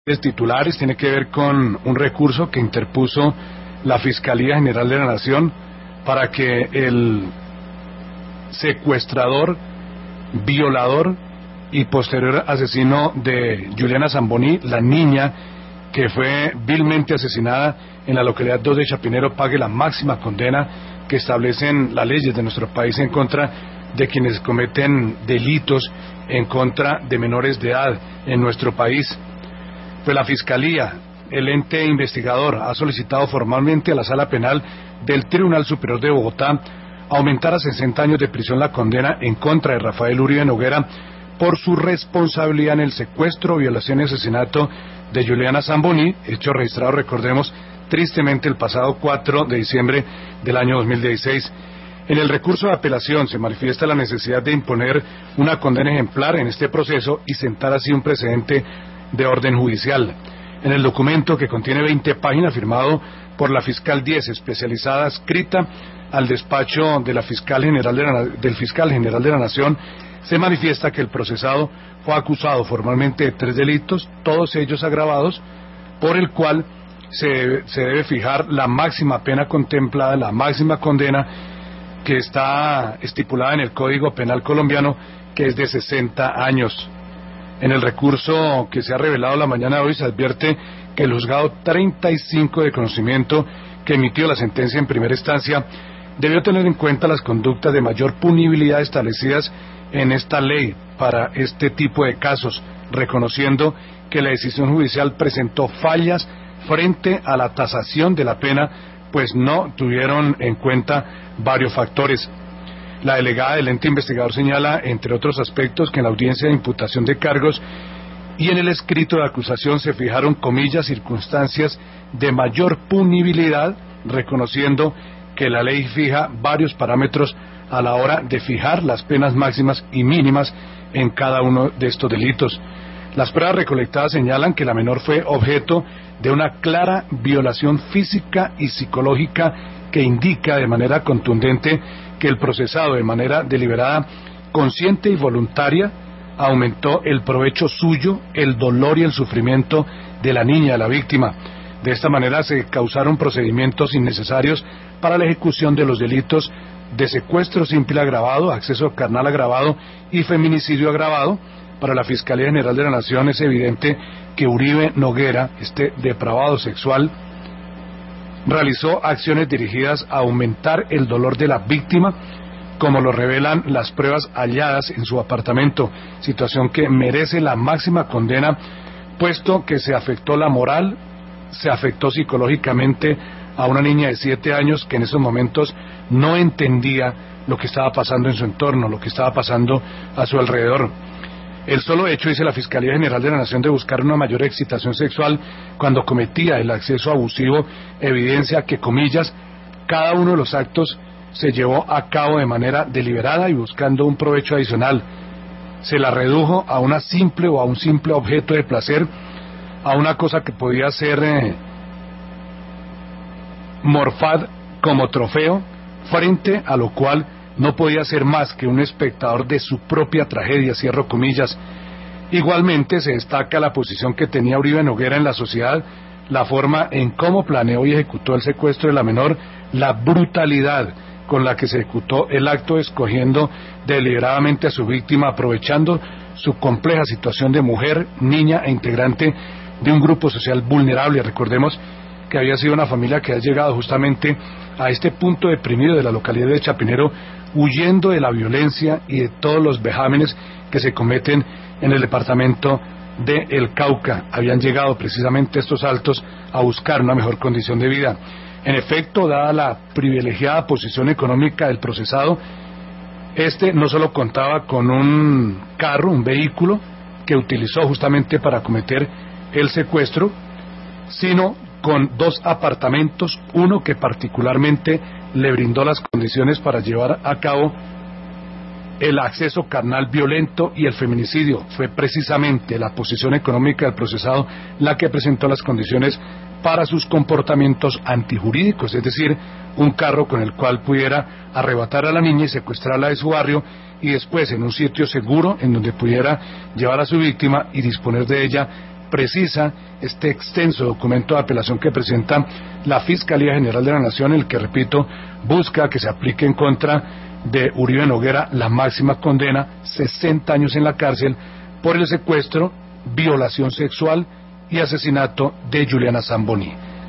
Titulares tiene que ver con un recurso que interpuso la Fiscalía General de la Nación para que el secuestrador, violador y posterior asesino de Juliana Zamboni, la niña que fue vilmente asesinada en la localidad 2 de Chapinero, pague la máxima condena que establecen las leyes de nuestro país en contra de quienes cometen delitos en contra de menores de edad en nuestro país. Pues la Fiscalía, el ente investigador, ha solicitado formalmente a la Sala Penal del Tribunal Superior de Bogotá aumentar a 60 años de prisión la condena en contra de Rafael Uribe Noguera por su responsabilidad en el secuestro, violación y asesinato de Juliana Zamboni, hecho registrado, recordemos, tristemente el pasado 4 de diciembre del año 2016. En el recurso de apelación se manifiesta la necesidad de imponer una condena ejemplar en este proceso y sentar así un precedente de orden judicial. En el documento, que contiene 20 páginas, firmado por la fiscal 10 especializada adscrita al despacho de la fiscal general del fiscal general de la Nación, se manifiesta que el procesado fue acusado formalmente de 3 delitos, todos ellos agravados, por el cual se debe fijar la máxima pena contemplada, la máxima condena que está estipulada en el Código Penal colombiano, que es de 60 años. En el recurso que se ha revelado la mañana de hoy se advierte que el juzgado 35 de conocimiento, que emitió la sentencia en primera instancia, debió tener en cuenta las conductas de mayor punibilidad establecidas en esta ley para este tipo de casos, reconociendo que la decisión judicial presentó fallas frente a la tasación de la pena, pues no tuvieron en cuenta varios factores. La delegada del ente investigador señala, entre otros aspectos, que en la audiencia de imputación de cargos y en el escrito de acusación se fijaron, comillas, circunstancias de mayor punibilidad, reconociendo que la ley fija varios parámetros a la hora de fijar las penas máximas y mínimas en cada uno de estos delitos. Las pruebas recolectadas señalan que la menor fue objeto de una clara violación física y psicológica que indica de manera contundente que el procesado, de manera deliberada, consciente y voluntaria, aumentó el provecho suyo, el dolor y el sufrimiento de la niña, de la víctima. De esta manera se causaron procedimientos innecesarios para la ejecución de los delitos de secuestro simple agravado, acceso carnal agravado y feminicidio agravado. Para la Fiscalía General de la Nación es evidente que Uribe Noguera, este depravado sexual, realizó acciones dirigidas a aumentar el dolor de la víctima, como lo revelan las pruebas halladas en su apartamento, situación que merece la máxima condena, puesto que se afectó la moral, se afectó psicológicamente a una niña de 7 años que en esos momentos no entendía lo que estaba pasando en su entorno, lo que estaba pasando a su alrededor. El solo hecho, dice la Fiscalía General de la Nación, de buscar una mayor excitación sexual cuando cometía el acceso abusivo evidencia que, comillas, cada uno de los actos se llevó a cabo de manera deliberada y buscando un provecho adicional. Se la redujo a una simple o a un simple objeto de placer, a una cosa que podía ser morfad como trofeo, frente a lo cual no podía ser más que un espectador de su propia tragedia, cierro comillas. Igualmente se destaca la posición que tenía Uribe Noguera en la sociedad, la forma en cómo planeó y ejecutó el secuestro de la menor, la brutalidad con la que se ejecutó el acto, escogiendo deliberadamente a su víctima, aprovechando su compleja situación de mujer, niña e integrante de un grupo social vulnerable. Recordemos que había sido una familia que ha llegado justamente a este punto deprimido de la localidad de Chapinero, huyendo de la violencia y de todos los vejámenes que se cometen en el departamento de El Cauca. Habían llegado precisamente estos altos a buscar una mejor condición de vida. En efecto, dada la privilegiada posición económica del procesado, este no solo contaba con un carro, un vehículo, que utilizó justamente para cometer el secuestro, sino con 2 apartamentos, uno que particularmente le brindó las condiciones para llevar a cabo el acceso carnal violento y el feminicidio. Fue precisamente la posición económica del procesado la que presentó las condiciones para sus comportamientos antijurídicos, es decir, un carro con el cual pudiera arrebatar a la niña y secuestrarla de su barrio, y después en un sitio seguro en donde pudiera llevar a su víctima y disponer de ella precisa este extenso documento de apelación que presenta la Fiscalía General de la Nación, el que, repito, busca que se aplique en contra de Uribe Noguera la máxima condena, 60 años en la cárcel, por el secuestro, violación sexual y asesinato de Juliana Zamboni.